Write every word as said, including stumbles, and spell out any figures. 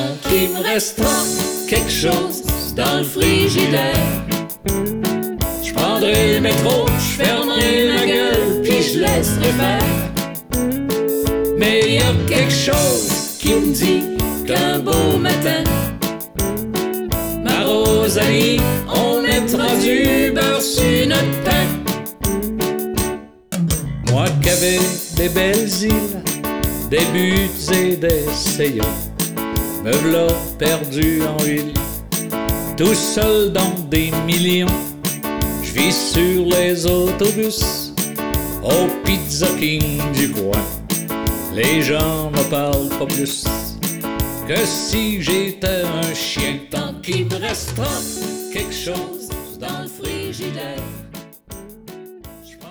donc il me restera quelque chose dans le frigidaire. Je prendrai le métro, je fermerai ma gueule, puis je laisserai faire. Mais il y a quelque chose qui me dit qu'un beau matin, ma Rosalie, on mettra du beurre sur notre pain. Moi qui avais des belles îles, des buts et des seyons, me v'là perdu en ville, tout seul dans des millions. Je vis sur les autobus, au Pizza King du coin. Les gens me parlent pas plus que si j'étais un chien. Tant qu'il me restera quelque chose dans le frigidaire.